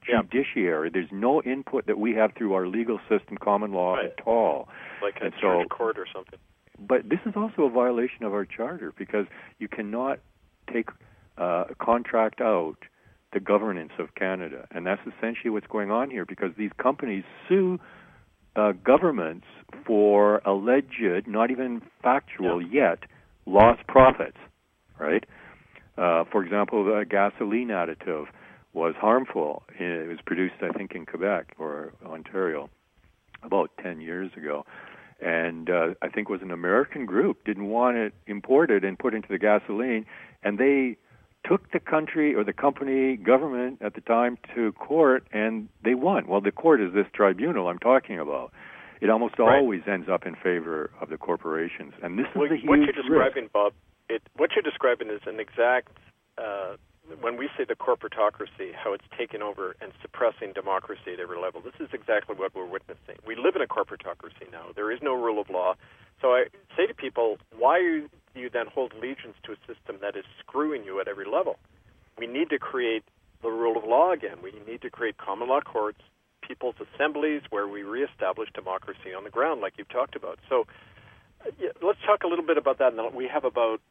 judiciary. There's no input that we have through our legal system, common law at all. Like a church court or something. But this is also a violation of our charter because you cannot take contract out the governance of Canada. And that's essentially what's going on here because these companies sue governments for alleged, not even factual yet, lost profits, right? For example, the gasoline additive was harmful. It was produced, I think, in Quebec or Ontario about 10 years ago. And I think it was an American group, didn't want it imported and put into the gasoline, and they took the country or the company government at the time to court, and they won. Well, the court is this tribunal I'm talking about. It almost always ends up in favor of the corporations, and this is the huge what you're describing, risk. Bob. What you're describing is an exact. When we say the corporatocracy, how it's taken over and suppressing democracy at every level, this is exactly what we're witnessing. We live in a corporatocracy now. There is no rule of law. So I say to people, why do you then hold allegiance to a system that is screwing you at every level? We need to create the rule of law again. We need to create common law courts, people's assemblies where we reestablish democracy on the ground like you've talked about. So let's talk a little bit about that. We have about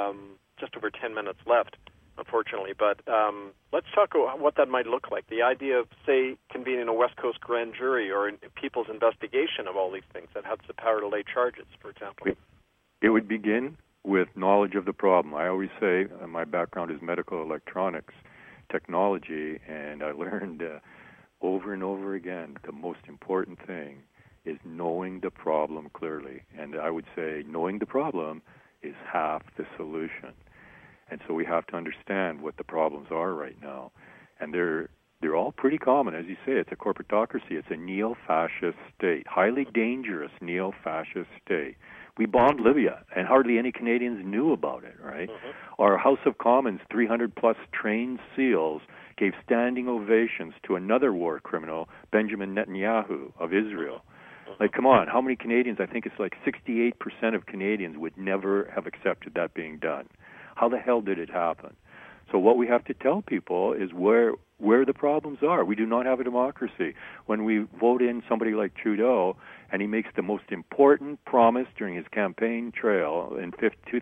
just over 10 minutes left, unfortunately. But let's talk about what that might look like. The idea of, say, convening a West Coast grand jury or people's investigation of all these things that has the power to lay charges, for example. It would begin with knowledge of the problem. I always say my background is medical electronics technology, and I learned over and over again the most important thing is knowing the problem clearly. And I would say knowing the problem is half the solution. And so we have to understand what the problems are right now. And they're all pretty common. As you say, it's a corporatocracy. It's a neo-fascist state, highly dangerous neo-fascist state. We bombed Libya, and hardly any Canadians knew about it, right? Mm-hmm. Our House of Commons, 300-plus trained SEALs, gave standing ovations to another war criminal, Benjamin Netanyahu of Israel. Like, come on, how many Canadians? I think it's like 68% of Canadians would never have accepted that being done. How the hell did it happen? So what we have to tell people is where the problems are. We do not have a democracy. When we vote in somebody like Trudeau, and he makes the most important promise during his campaign trail in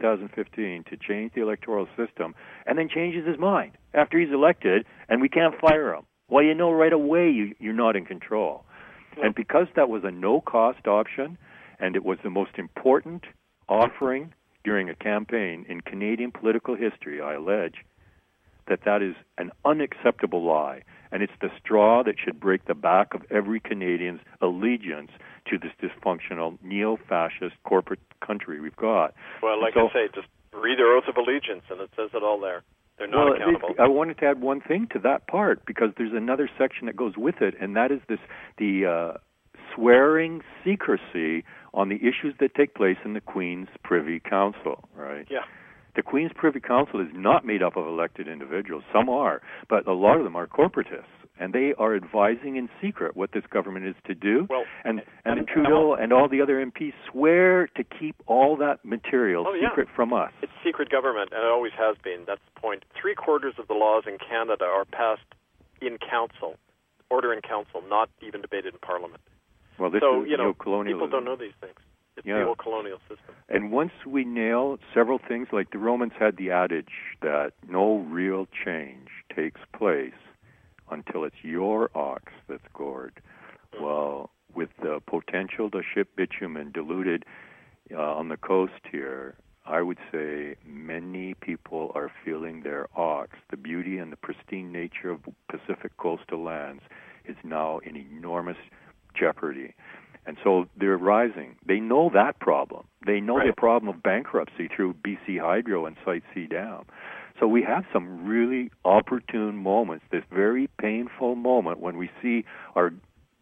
2015 to change the electoral system, and then changes his mind after he's elected, and we can't fire him. Well, you know right away you're not in control. And because that was a no-cost option, and it was the most important offering during a campaign in Canadian political history, I allege, that is an unacceptable lie. And it's the straw that should break the back of every Canadian's allegiance to this dysfunctional, neo-fascist corporate country we've got. Well, like I say, just read their oath of allegiance, and it says it all there. They're not accountable. I wanted to add one thing to that part, because there's another section that goes with it, and that is the swearing secrecy on the issues that take place in the Queen's Privy Council, right? Yeah. The Queen's Privy Council is not made up of elected individuals. Some are, but a lot of them are corporatists, and they are advising in secret what this government is to do. Well, and Trudeau and all the other MPs swear to keep all that material secret from us. It's secret government, and it always has been. That's the point. 3/4 of the laws in Canada are passed in council, order in council, not even debated in Parliament. Well, this is neocolonialism. People don't know these things. It's the old colonial system. And once we nail several things, like the Romans had the adage that no real change takes place until it's your ox that's gored. Mm-hmm. Well, with the potential to ship bitumen diluted on the coast here, I would say many people are feeling their ox. The beauty and the pristine nature of Pacific coastal lands is now in enormous jeopardy. And so they're rising. They know that problem. They know the problem of bankruptcy through BC Hydro and Site C Dam. So we have some really opportune moments, this very painful moment when we see our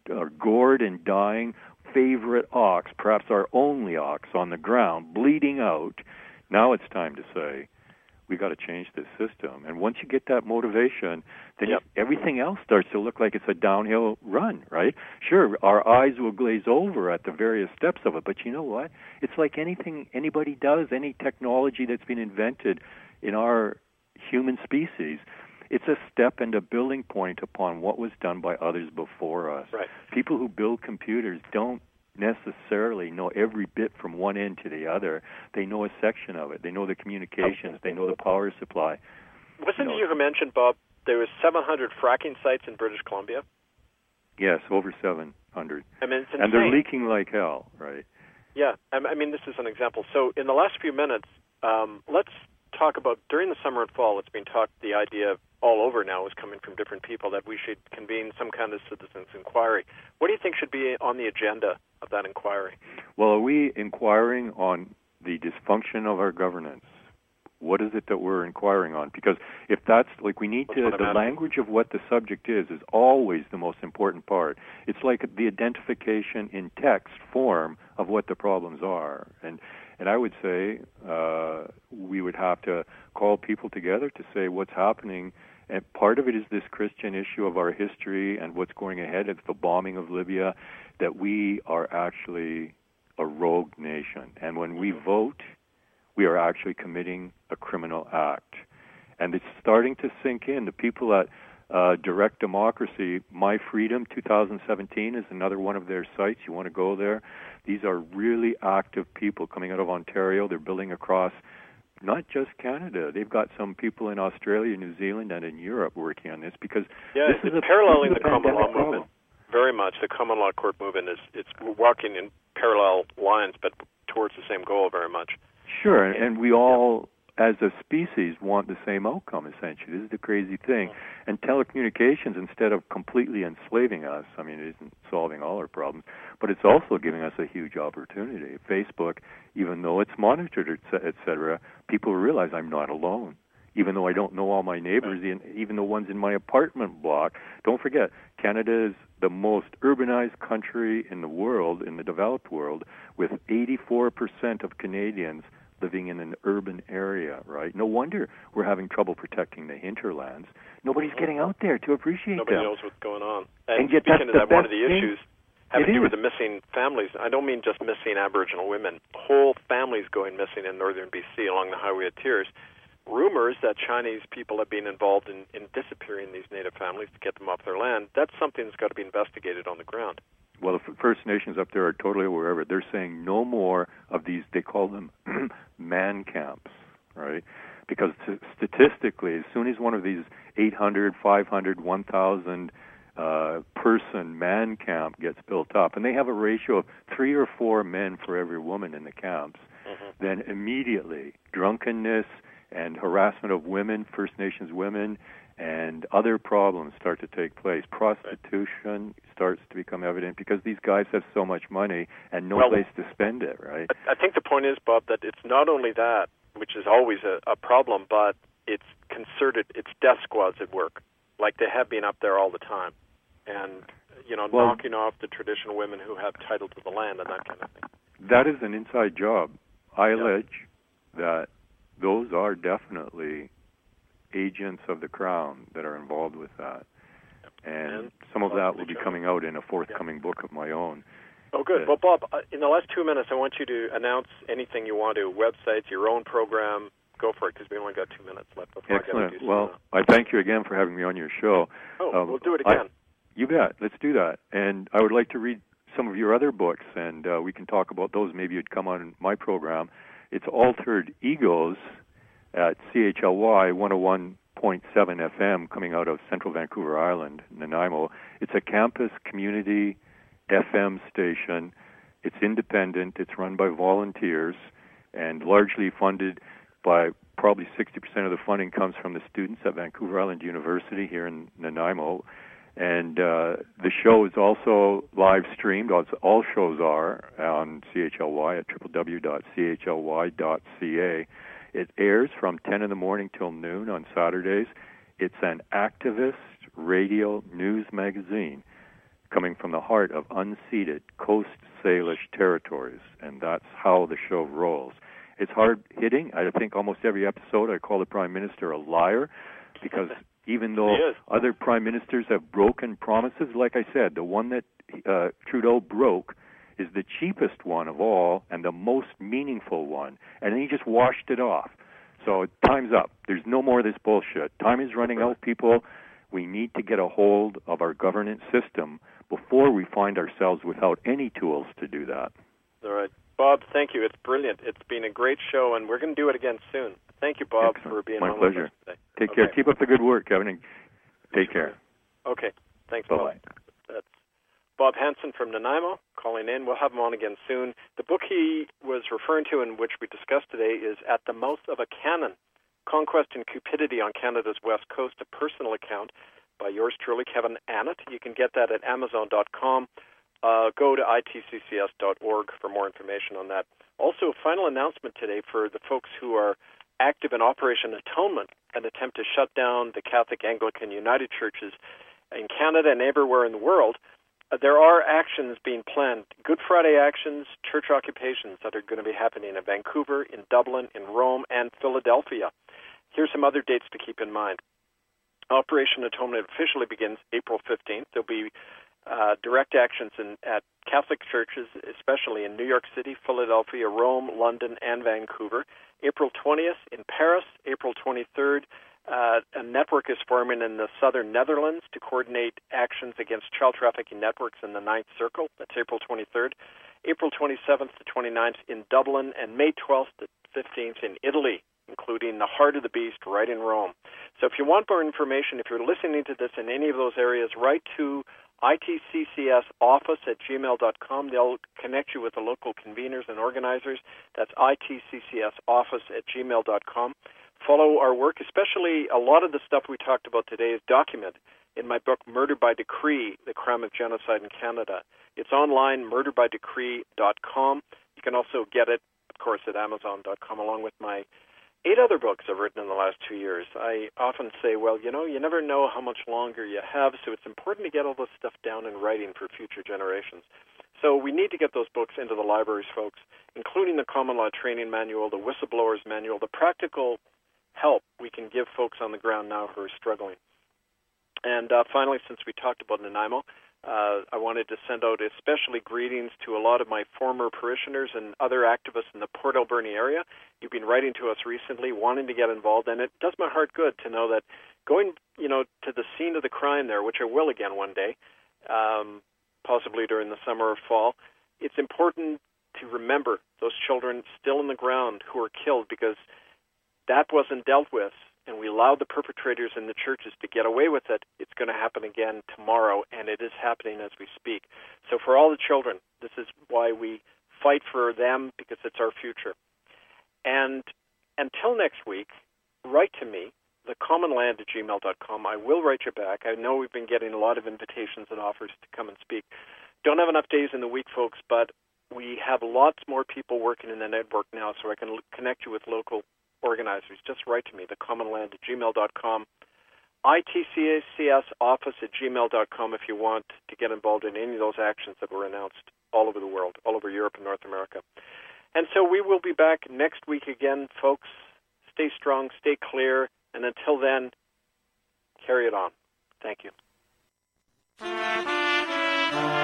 gored and dying favorite ox, perhaps our only ox on the ground, bleeding out. Now it's time to say, we got to change this system. And once you get that motivation, then everything else starts to look like it's a downhill run, right? Sure, our eyes will glaze over at the various steps of it, but you know what? It's like anything anybody does, any technology that's been invented in our human species, it's a step and a building point upon what was done by others before us. Right. People who build computers don't necessarily know every bit from one end to the other. They know a section of it. They know the communications. They know the power supply. Wasn't you who mentioned, Bob, there was 700 fracking sites in British Columbia? Yes, over 700. I mean, it's insane. And they're leaking like hell, right? Yeah, I mean, this is an example. So in the last few minutes, let's talk about, during the summer and fall, it's been talked, the idea all over now is coming from different people that we should convene some kind of citizens' inquiry. What do you think should be on the agenda of that inquiry? Well, are we inquiring on the dysfunction of our governance? What is it that we're inquiring on? Because if that's, like, we need to, the language of what the subject is always the most important part. It's like the identification in text form of what the problems are. And I would say we would have to call people together to say what's happening. And part of it is this Christian issue of our history and what's going ahead. It's the bombing of Libya, that we are actually a rogue nation. And when we vote, we are actually committing a criminal act. And it's starting to sink in. The people at Direct Democracy, My Freedom 2017 is another one of their sites. You want to go there. These are really active people coming out of Ontario. They're building across not just Canada. They've got some people in Australia, New Zealand, and in Europe working on this, because this is paralleling the common law problem. movement. Very much. The common law court movement it's walking in parallel lines, but towards the same goal very much. Sure, and we all, as a species, want the same outcome, essentially. This is the crazy thing. And telecommunications, instead of completely enslaving us, I mean, it isn't solving all our problems, but it's also giving us a huge opportunity. Facebook, even though it's monitored, et cetera, people realize I'm not alone. Even though I don't know all my neighbors, even the ones in my apartment block. Don't forget, Canada is the most urbanized country in the world, in the developed world, with 84% of Canadians living in an urban area, right? No wonder we're having trouble protecting the hinterlands. Nobody's getting out there to appreciate Nobody them. knows what's going on. And yet speaking of that, one of the thing, issues having to do with the missing families, I don't mean just missing Aboriginal women. Whole families going missing in northern BC along the Highway of Tears. Rumors that Chinese people have been involved in disappearing these native families to get them off their land, that's something that's got to be investigated on the ground. Well, the First Nations up there are totally aware of it. They're saying no more of these, they call them man camps, right? Because statistically, as soon as one of these 800, 500, 1,000 person man camp gets built up, and they have a ratio of 3 or 4 men for every woman in the camps, then immediately drunkenness and harassment of women, First Nations women, and other problems start to take place. Prostitution starts to become evident because these guys have so much money and no place to spend it, right? I think the point is, Bob, that it's not only that, which is always a problem, but it's concerted, it's death squads at work, like they have been up there all the time. And, knocking off the traditional women who have title to the land and that kind of thing. That is an inside job. I allege that those are definitely agents of the Crown that are involved with that. And some of that will be coming out in a forthcoming book of my own. Oh, good. Well, Bob, in the last 2 minutes, I want you to announce anything you want to, websites, your own program. Go for it, because we only got 2 minutes left before Excellent. I got to do Well, I thank you again for having me on your show. We'll do it again. You bet. Let's do that. And I would like to read some of your other books, and we can talk about those. Maybe you'd come on my program. It's Altered Egos at CHLY 101.7 FM, coming out of Central Vancouver Island, Nanaimo. It's a campus community FM station. It's independent. It's run by volunteers and largely funded by probably 60% of the funding comes from the students at Vancouver Island University here in Nanaimo. And the show is also live streamed. All shows are on CHLY at www.chly.ca. It airs from 10 in the morning till noon on Saturdays. It's an activist radio news magazine coming from the heart of unceded Coast Salish territories, and that's how the show rolls. It's hard-hitting. I think almost every episode I call the Prime Minister a liar, because even though other prime ministers have broken promises, like I said, the one that Trudeau broke is the cheapest one of all and the most meaningful one, and then he just washed it off. So time's up. There's no more of this bullshit. Time is running out, people. We need to get a hold of our governance system before we find ourselves without any tools to do that. All right. Bob, thank you. It's brilliant. It's been a great show, and we're going to do it again soon. Thank you, Bob, for being on with us today. Take care. Keep up the good work, Kevin, and take care. Okay. Thanks, Bye-bye. Bob. That's Bob Hansen from Nanaimo calling in. We'll have him on again soon. The book he was referring to and which we discussed today is At the Mouth of a Cannon, Conquest and Cupidity on Canada's West Coast, a personal account by yours truly, Kevin Annett. You can get that at Amazon.com. Go to itccs.org for more information on that. Also, a final announcement today for the folks who are active in Operation Atonement, an attempt to shut down the Catholic, Anglican, United Churches in Canada and everywhere in the world. There are actions being planned, Good Friday actions, church occupations that are going to be happening in Vancouver, in Dublin, in Rome, and Philadelphia. Here's some other dates to keep in mind. Operation Atonement officially begins April 15th. There'll be direct actions at Catholic churches, especially in New York City, Philadelphia, Rome, London, and Vancouver. April 20th in Paris, April 23rd, a network is forming in the southern Netherlands to coordinate actions against child trafficking networks in the Ninth Circle. That's April 23rd. April 27th to 29th in Dublin, and May 12th to 15th in Italy, including the Heart of the Beast right in Rome. So if you want more information, if you're listening to this in any of those areas, write to itccsoffice@gmail.com. They'll connect you with the local conveners and organizers. That's itccsoffice@gmail.com. Follow our work, especially a lot of the stuff we talked about today is documented in my book, Murder by Decree, The Crime of Genocide in Canada. It's online, murderbydecree.com. You can also get it, of course, at amazon.com, along with my 8 other books I've written in the last 2 years. I often say, well, you never know how much longer you have, so it's important to get all this stuff down in writing for future generations. So we need to get those books into the libraries, folks, including the Common Law Training Manual, the Whistleblower's Manual, the practical help we can give folks on the ground now who are struggling. And finally, since we talked about Nanaimo, I wanted to send out especially greetings to a lot of my former parishioners and other activists in the Port Alberni area. You've been writing to us recently, wanting to get involved, and it does my heart good to know that going, to the scene of the crime there, which I will again one day, possibly during the summer or fall, it's important to remember those children still in the ground who were killed, because that wasn't dealt with, and we allowed the perpetrators in the churches to get away with it. It's going to happen again tomorrow, and it is happening as we speak. So for all the children, this is why we fight for them, because it's our future. And until next week, write to me, thecommonland@gmail.com. I will write you back. I know we've been getting a lot of invitations and offers to come and speak. Don't have enough days in the week, folks, but we have lots more people working in the network now, so I can connect you with local organizers. Just write to me, thecommonland@gmail.com, itccsoffice@gmail.com if you want to get involved in any of those actions that were announced all over the world, all over Europe and North America. And so we will be back next week again, folks. Stay strong, stay clear, and until then, carry it on. Thank you.